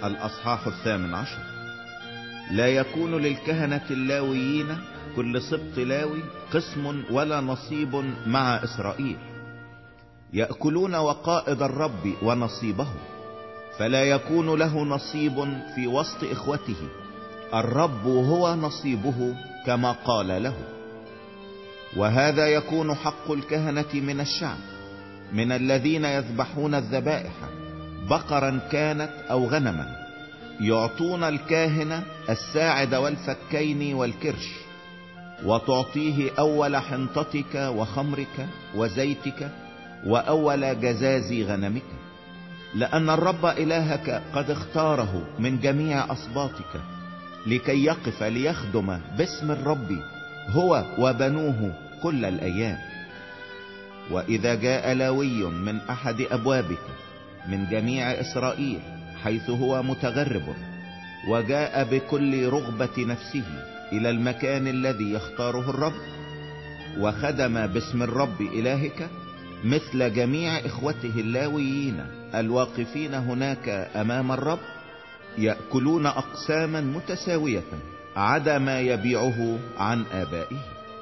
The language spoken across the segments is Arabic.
الأصحاح 18. لا يكون للكهنة اللاويين كل سبط لاوي قسم ولا نصيب مع إسرائيل، يأكلون وقائد الرب ونصيبه، فلا يكون له نصيب في وسط إخوته، الرب هو نصيبه كما قال له. وهذا يكون حق الكهنة من الشعب، من الذين يذبحون الذبائح بقرا كانت أو غنما، يعطون الكاهن الساعد والفكين والكرش، وتعطيه أول حنطتك وخمرك وزيتك وأول جزاز غنمك، لأن الرب إلهك قد اختاره من جميع أصباطك لكي يقف ليخدم باسم الرب هو وبنوه كل الأيام. وإذا جاء لاوي من أحد أبوابك من جميع إسرائيل حيث هو متغرب، وجاء بكل رغبة نفسه إلى المكان الذي يختاره الرب، وخدم باسم الرب إلهك مثل جميع إخوته اللاويين الواقفين هناك أمام الرب، يأكلون أقساما متساوية عدا ما يبيعه عن آبائه.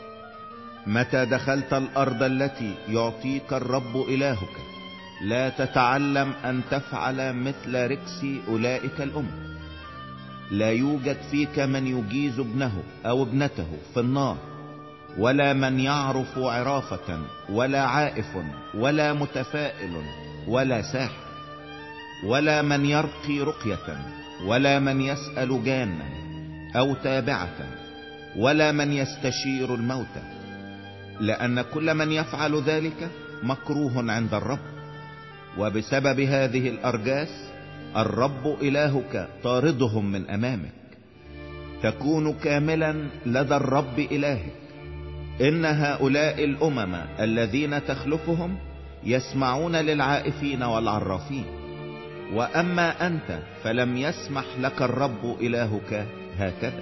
متى دخلت الأرض التي يعطيك الرب إلهك لا تتعلم أن تفعل مثل ركس أولئك الأمم. لا يوجد فيك من يجيز ابنه أو ابنته في النار، ولا من يعرف عرافة، ولا عائف، ولا متفائل، ولا ساحر، ولا من يرقي رقية، ولا من يسأل جانا أو تابعة، ولا من يستشير الموتى، لأن كل من يفعل ذلك مكروه عند الرب. وبسبب هذه الأرجاس الرب إلهك طاردهم من أمامك. تكون كاملا لدى الرب إلهك. إن هؤلاء الأمم الذين تخلفهم يسمعون للعائفين والعرافين، وأما أنت فلم يسمح لك الرب إلهك هكذا.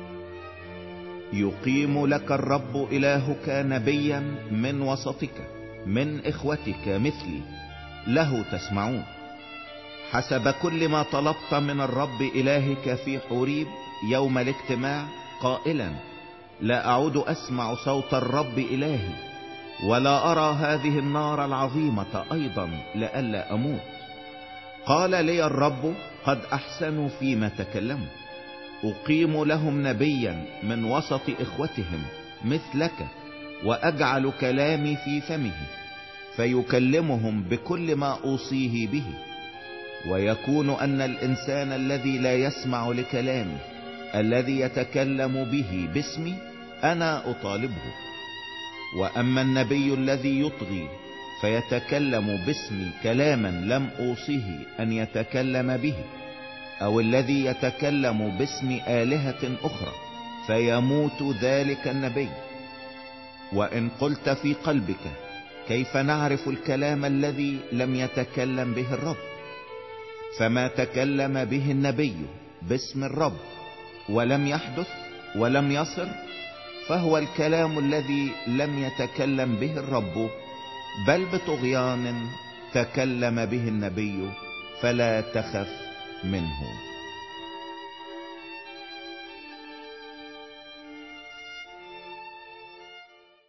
يقيم لك الرب إلهك نبيا من وسطك من إخوتك مثلي، له تسمعون حسب كل ما طلبت من الرب إلهك في حوريب يوم الاجتماع، قائلا: لا أعود أسمع صوت الرب إلهي، ولا أرى هذه النار العظيمة أيضا لئلا أموت. قال لي الرب: قد أحسنوا فيما تكلموا. أقيم لهم نبيا من وسط إخوتهم مثلك، وأجعل كلامي في فمه، فيكلمهم بكل ما أوصيه به. ويكون أن الإنسان الذي لا يسمع لكلامي الذي يتكلم به باسمي أنا أطالبه. وأما النبي الذي يطغي فيتكلم باسمي كلاما لم أوصيه أن يتكلم به، أو الذي يتكلم باسم آلهة أخرى، فيموت ذلك النبي. وإن قلت في قلبك: كيف نعرف الكلام الذي لم يتكلم به الرب؟ فما تكلم به النبي باسم الرب ولم يحدث ولم يصر، فهو الكلام الذي لم يتكلم به الرب، بل بطغيان تكلم به النبي، فلا تخف منه.